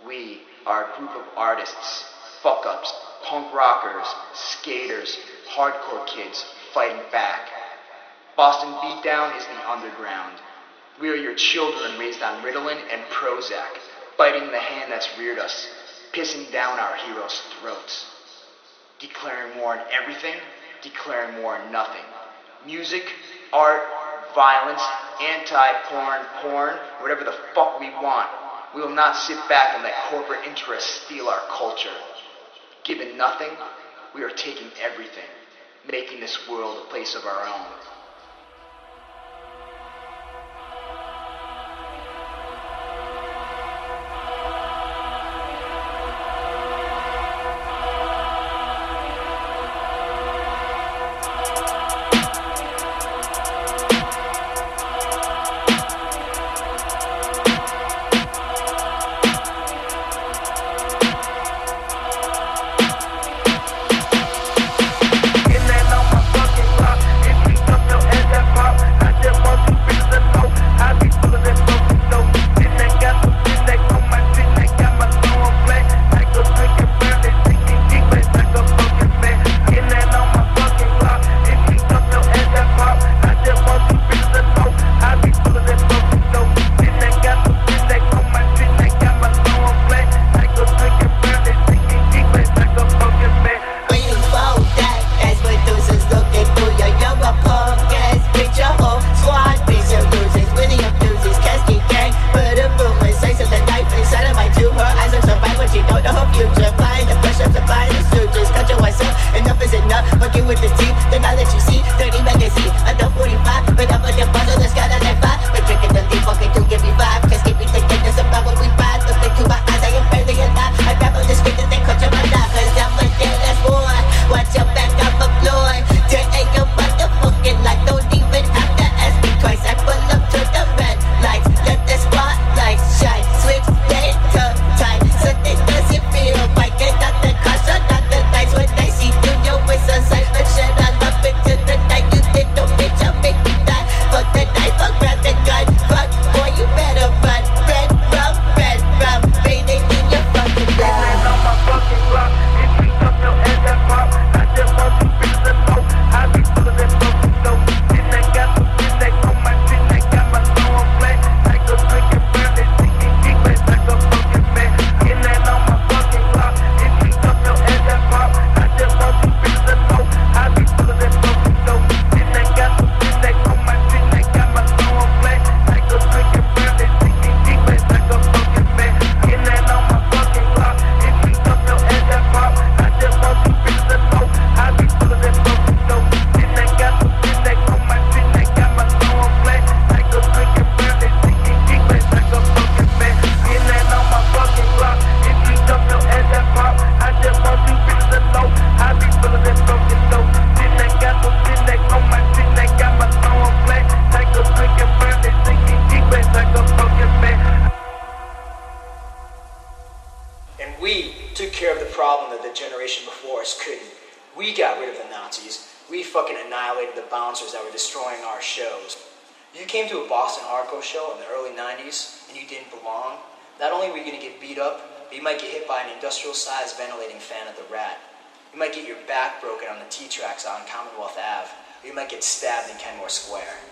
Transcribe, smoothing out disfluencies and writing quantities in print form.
We are a group of artists, fuck-ups, punk rockers, skaters, hardcore kids fighting back. Boston Beatdown is the underground. We are your children raised on Ritalin and Prozac, biting the hand that's reared us, pissing down our heroes' throats. Declaring war on everything, declaring war on nothing. Music, art, violence, anti-porn, porn, whatever the fuck we want. We will not sit back and let corporate interests steal our culture. Given nothing, we are taking everything, making this world a place of our own. We got rid of the Nazis. We fucking annihilated the bouncers that were destroying our shows. You came to a Boston hardcore show in the early 90s and you didn't belong. Not only were you going to get beat up, but you might get hit by an industrial-sized ventilating fan at the Rat. You might get your back broken on the T-Tracks on Commonwealth Ave. Or you might get stabbed in Kenmore Square.